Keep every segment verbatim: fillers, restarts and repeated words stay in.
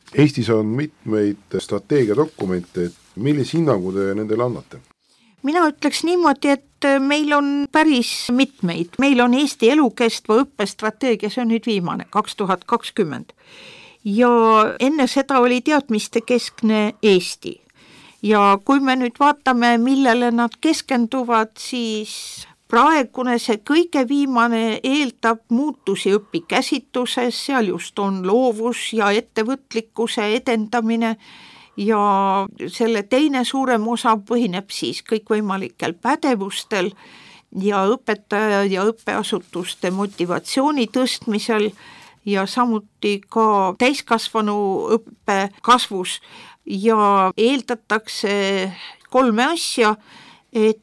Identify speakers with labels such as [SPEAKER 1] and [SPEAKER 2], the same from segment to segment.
[SPEAKER 1] Eestis on mitmeid strateegiadokumente, millise hinnangu te nendele annate?
[SPEAKER 2] Mina ütleks niimoodi, et meil on päris mitmeid. Meil on Eesti elukestva õppestrateegia, see on nüüd viimane, kaks tuhat kakskümmend. Ja enne seda oli teadmiste keskne Eesti. Ja kui me nüüd vaatame, millele nad keskenduvad, siis praegune see kõige viimane eeldab muutusi õpikäsitluses, seal just on loovus ja ettevõtlikkuse edendamine ja selle teine suurem osa põhineb siis kõikvõimalikel pädevustel ja õpetaja ja õppeasutuste motivatsiooni tõstmisel ja samuti ka täiskasvanu õppe kasvus ja eeldatakse kolme asja, et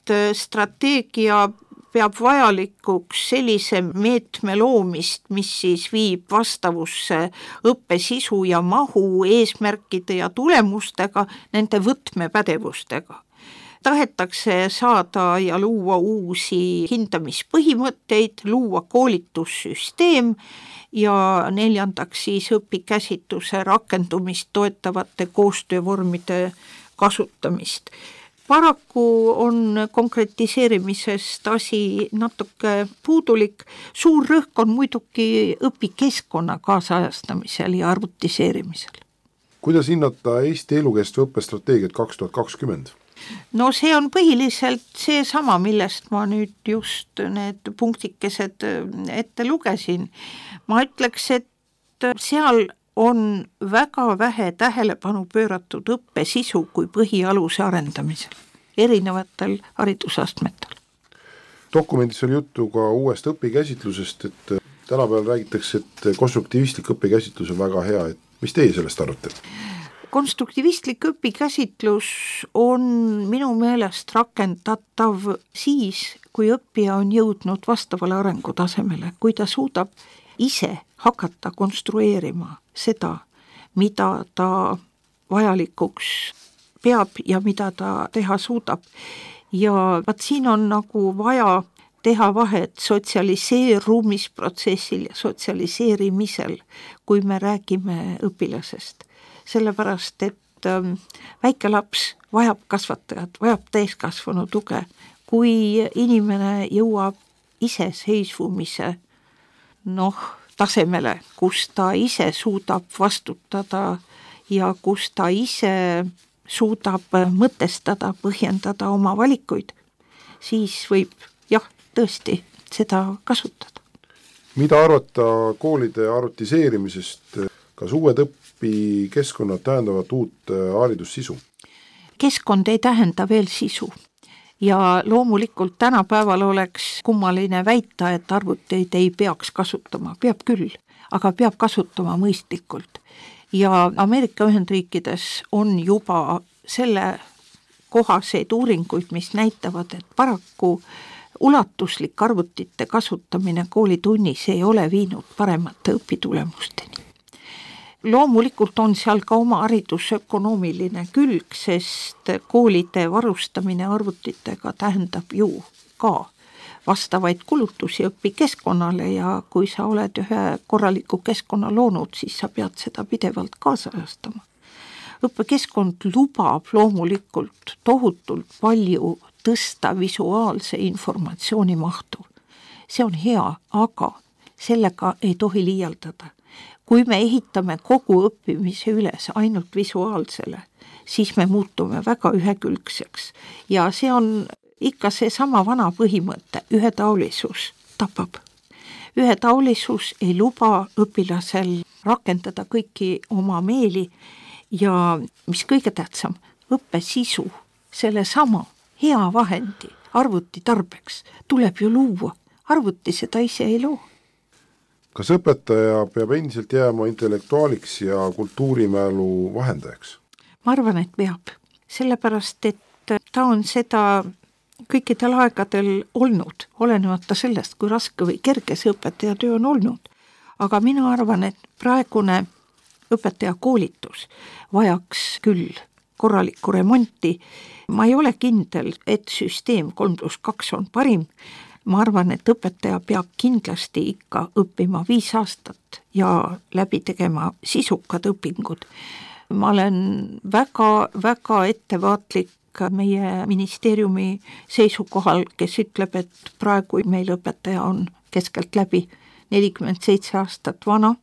[SPEAKER 2] strateegia peab vajalikuks sellise meetme loomist, mis siis viib vastavusse õppe sisu ja mahu eesmärkide ja tulemustega, nende võtmepädevustega. Tahetakse saada ja luua uusi hindamispõhimõtteid, luua koolitussüsteem ja neljandaks siis õpikäsitluse rakendumist toetavate koostöövormide kasutamist. Paraku on konkretiseerimisest asi natuke puudulik. Suur rõhk on muidugi õpikeskkonna kaasajastamisel ja arvutiseerimisel.
[SPEAKER 1] Kuidas hinnata Eesti elukestva õppestrateegiat kaks tuhat kakskümmend?
[SPEAKER 2] No see on põhiliselt see sama, millest ma nüüd just need punktikesed ette lugesin. Ma ütleks, et seal on väga vähe tähelepanu pööratud õppe sisu kui põhialuse arendamisel erinevatel haridusastmetel.
[SPEAKER 1] Dokumendis oli juttu ka uuest õpikäsitlusest, et tänapäeval räägitakse, et konstruktivistlik õpikäsitlus on väga hea. Et mis teie sellest arvate?
[SPEAKER 2] Konstruktivistlik õpikäsitlus on minu meelest rakendatav siis, kui õppija on jõudnud vastavale arengutasemele, kui ta suudab ise hakata konstrueerima seda, mida ta vajalikuks peab ja mida ta teha suudab. Ja vaat siin on nagu vaja teha vahet sotsialiseerumisprotsessil ja sotsialiseerimisel, kui me räägime õpilasest. Sellepärast, et ähm, väike laps vajab kasvatajat, vajab täiskasvanu tuge. Kui inimene jõuab iseseisvumise noh, tasemele, kus ta ise suudab vastutada ja kus ta ise suudab mõtestada, põhjendada oma valikuid, siis võib jah, tõesti seda kasutada.
[SPEAKER 1] Mida arvata koolide arvutiseerimisest? Kas uued õpikeskkonnad tähendavad uut haridussisu?
[SPEAKER 2] Keskkond ei tähenda veel sisu. Ja loomulikult tänapäeval oleks kummaline väita, et arvuteid ei peaks kasutama. Peab küll, aga peab kasutama mõistlikult. Ja Ameerika Ühendriikides on juba selle kohaseid uuringuid, mis näitavad, et paraku ulatuslik arvutite kasutamine koolitunnis ei ole viinud paremate õpitulemusteni. Loomulikult on seal ka oma haridusökonoomiline külg, sest koolide varustamine arvutitega tähendab ju ka vastavaid kulutusi õpikeskkonnale ja kui sa oled ühe korraliku keskkonna loonud, siis sa pead seda pidevalt kaasajastama. Õppekeskkond lubab loomulikult tohutult palju tõsta visuaalse informatsiooni mahtu. See on hea, aga sellega ei tohi liialdada. Kui me ehitame kogu õppimise üles ainult visuaalsele, siis me muutume väga ühekülgseks ja see on ikka see sama vana põhimõte, ühetaolisus tapab. Ühetaolisus ei luba õpilasel rakendada kõiki oma meeli ja mis kõige tähtsam, õppe sisu, selle sama hea vahendi arvuti tarbeks tuleb ju luua, arvuti seda ise ei loo.
[SPEAKER 1] Kas õpetaja peab endiselt jääma intellektuaaliks ja kultuurimälu vahendajaks?
[SPEAKER 2] Ma arvan, et peab, sellepärast, et ta on seda kõikidel aegadel olnud, olenemata sellest, kui raske või kerge see õpetaja töö on olnud. Aga mina arvan, et praegune õpetaja koolitus vajaks küll korralikku remonti. Ma ei ole kindel, et süsteem kolm pluss kaks on parim. Ma arvan, et õpetaja peab kindlasti ikka õppima viis aastat ja läbi tegema sisukad õpingud. Ma olen väga-väga ettevaatlik meie ministeeriumi seisukohal, kes ütleb, et praegu meil õpetaja on keskelt läbi nelikümmend seitse aastat vana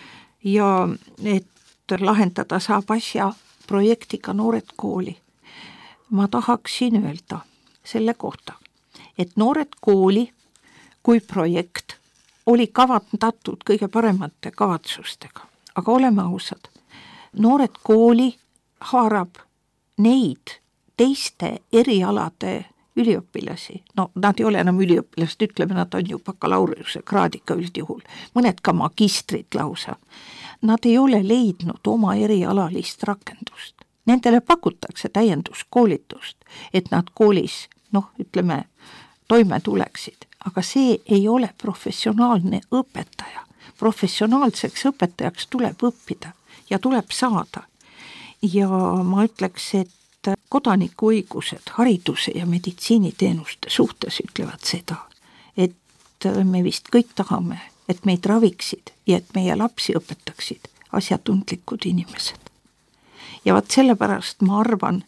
[SPEAKER 2] ja et lahendada saab asja projektiga Noored kooli. Ma tahaksin öelda selle kohta, et Noored kooli kui projekt oli kavandatud kõige paremate kavatsustega, aga oleme ausad, Noored kooli haarab neid teiste erialade üliõpilasi, no nad ei ole enam üliõpilased, ütleme, nad on ju bakalaureuse kraadiga üldjuhul, mõned ka magistrid lausa. Nad ei ole leidnud oma erialalist rakendust. Nendele pakutakse täienduskoolitust, et nad koolis, noh, ütleme, toime tuleksid, aga see ei ole professionaalne õpetaja. Professionaalseks õpetajaks tuleb õppida ja tuleb saada. Ja ma ütleks, et kodanikuõigused hariduse ja meditsiiniteenuste suhtes ütlevad seda, et me vist kõik tahame, et meid raviksid ja et meie lapsi õpetaksid asjatundlikud inimesed. Ja vaat sellepärast ma arvan,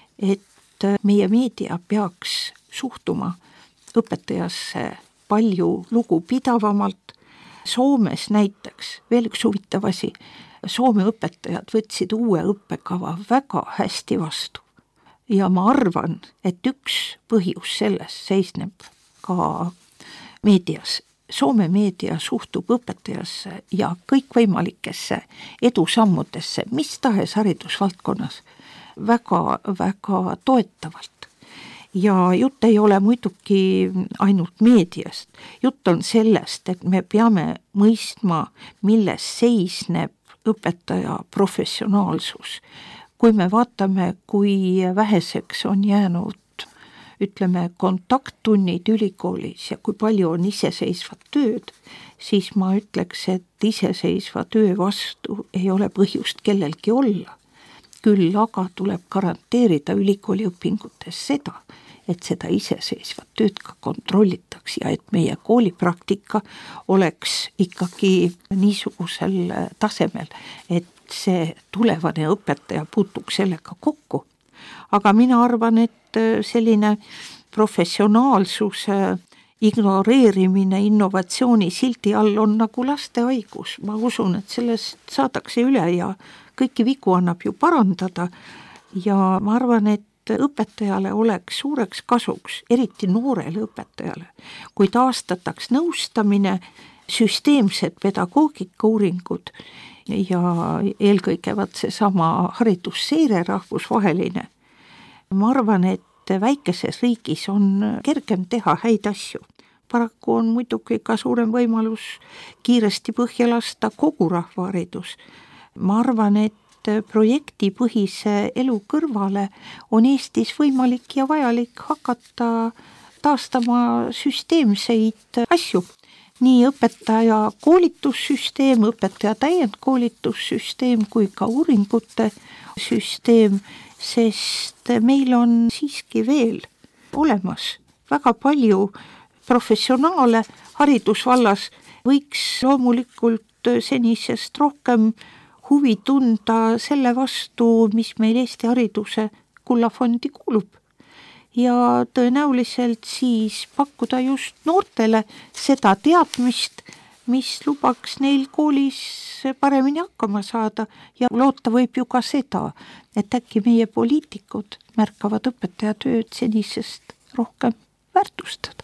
[SPEAKER 2] et meie meedia peaks suhtuma õpetajasse palju lugupidavamalt. Soomes näiteks, veel üks huvitav asi, Soome õpetajad võtsid uue õppekava väga hästi vastu. Ja ma arvan, et üks põhjus selles seisneb ka meedias. Soome meedia suhtub õpetajasse ja kõikvõimalikesse edusammudesse, mis tahes haridusvaldkonnas, väga, väga toetavalt. Ja jutt ei ole muidugi ainult meediast. Jutt on sellest, et me peame mõistma, milles seisneb õpetaja professionaalsus. Kui me vaatame, kui väheseks on jäänud, ütleme, kontakttunnid ülikoolis ja kui palju on iseseisvat tööd, siis ma ütleks, et iseseisva töö vastu ei ole põhjust kellelgi olla. Küll aga tuleb garanteerida ülikooli õpingutes seda, et seda iseseisvat tööd ka kontrollitaks ja et meie koolipraktika oleks ikkagi niisugusel tasemel, et see tulevane õpetaja puutuks sellega kokku. Aga mina arvan, et selline professionaalsuse ignoreerimine innovatsiooni sildi all on nagu lastehaigus. Ma usun, et sellest saadakse üle ja kõiki vigu annab ju parandada ja ma arvan, et õpetajale oleks suureks kasuks, eriti noorele õpetajale, kui taastataks nõustamine, süsteemsed pedagoogikauuringud ja eelkõige vaat seesama haridusseire rahvusvaheline. Ma arvan, et väikeses riigis on kergem teha häid asju. Paraku on muidugi ka suurem võimalus kiiresti põhja lasta kogu rahvaharidus. Ma arvan, et projektipõhise elu kõrvale on Eestis võimalik ja vajalik hakata taastama süsteemseid asju. Nii õpetaja koolitussüsteem, õpetaja täiendkoolitussüsteem kui ka uuringute süsteem, sest meil on siiski veel olemas väga palju professionaale haridusvallas, võiks loomulikult senisest rohkem huvi tunda selle vastu, mis meil Eesti hariduse kullafondi kuulub. Ja tõenäoliselt siis pakkuda just noortele seda teadmist, mis lubaks neil koolis paremini hakkama saada ja loota võib ju ka seda, et äkki meie poliitikud märkavad õpetajatööd senisest rohkem väärtustada.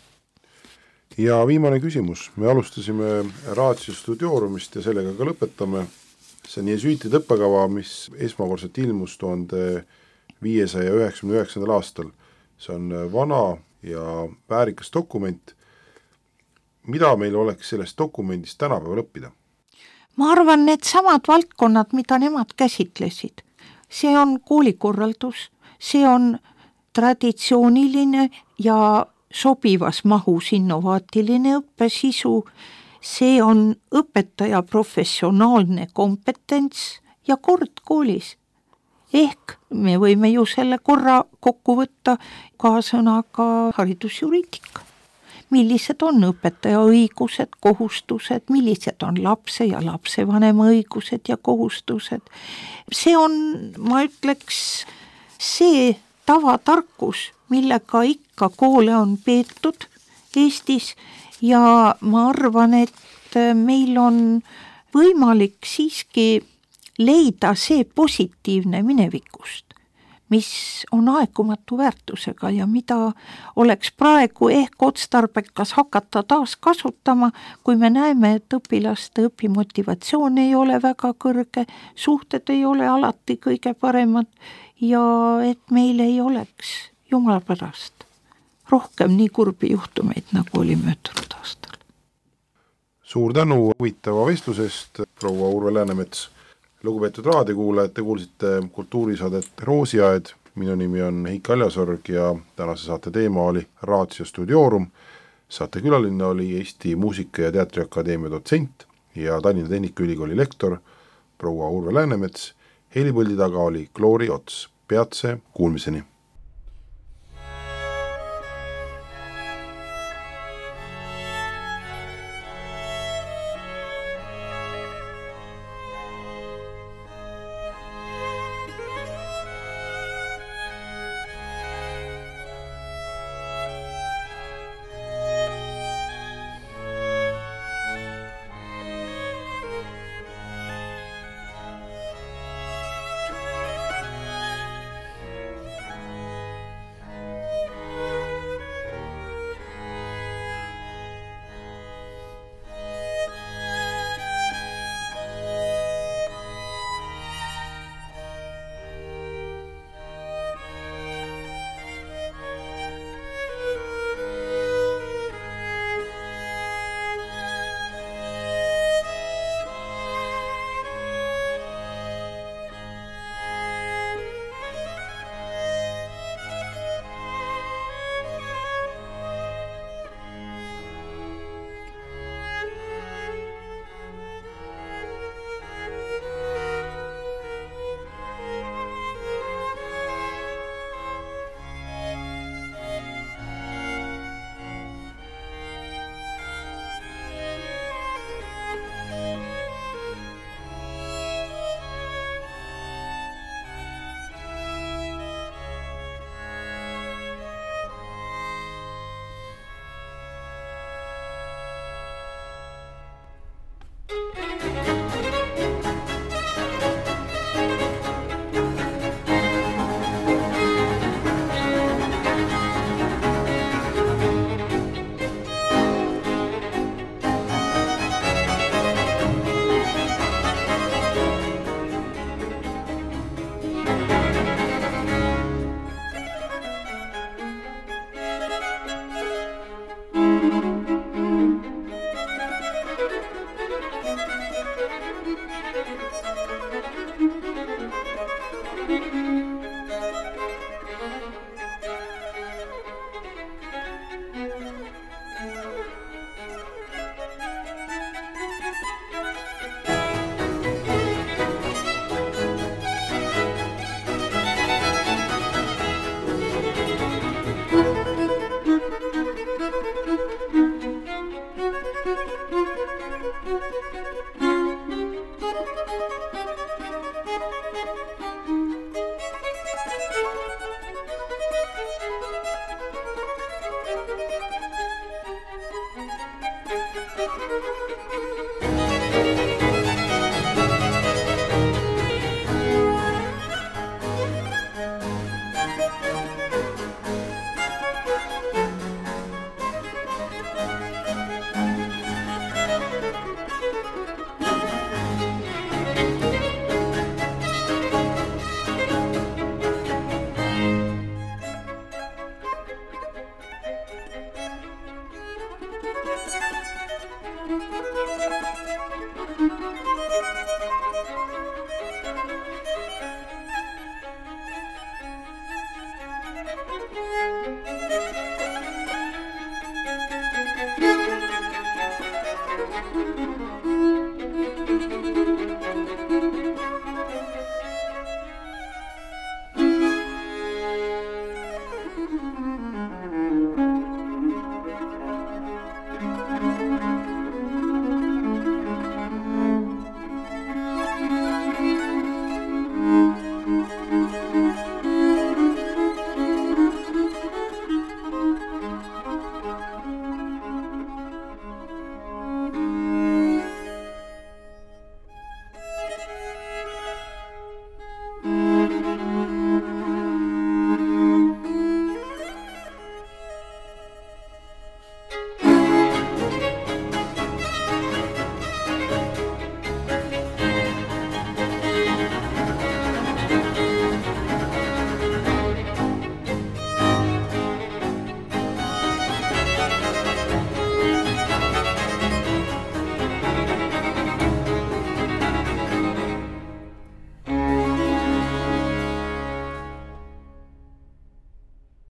[SPEAKER 1] Ja viimane küsimus. Me alustasime Ratio Studioorumist ja sellega ka lõpetame. See on jesuitide õppekava, mis esmakordselt ilmus tuhande viiesaja üheksakümne üheksandal aastal. See on vana ja väärikas dokument. Mida meil oleks sellest dokumendist tänapäeval õppida?
[SPEAKER 2] Ma arvan, need samad valdkonnad, mida nemad käsitlesid. See on koolikorraldus, see on traditsiooniline ja sobivas mahus innovaatiline õppesisu, see on õpetaja professionaalne kompetents ja kord koolis. Ehk me võime ju selle korra kokku võtta ka sõnaga haridusjuriidika. millised on õpetaja õigused, kohustused, millised on lapse ja lapsevanema õigused ja kohustused. See on, ma ütleks, see tavatarkus, millega ikka koole on peetud Eestis ja ma arvan, et meil on võimalik siiski leida see positiivne minevikust, mis on aegumatu väärtusega ja mida oleks praegu ehk otstarbekas hakata taas kasutama, kui me näeme, et õpilaste õpimotivatsioon ei ole väga kõrge, suhted ei ole alati kõige paremad ja et meil ei oleks jumala pärast rohkem nii kurbi juhtumeid, nagu oli möödunud aastal.
[SPEAKER 1] Suur tänu huvitava vestlusest, proua Urve Läänemets. Lugupeetud raadiokuulajad, te kuulsite kultuurisaadet Roosiaed. Minu nimi on Heiki Aljasorg ja tänase saate teema oli Ratio Studiorum. Saate külaline oli Eesti Muusika- ja Teatriakadeemia dotsent ja Tallinna Tehnikaülikooli lektor proua Urve Läänemets. Helipõldi taga oli Gloori Ots. Peatse kuulmiseni!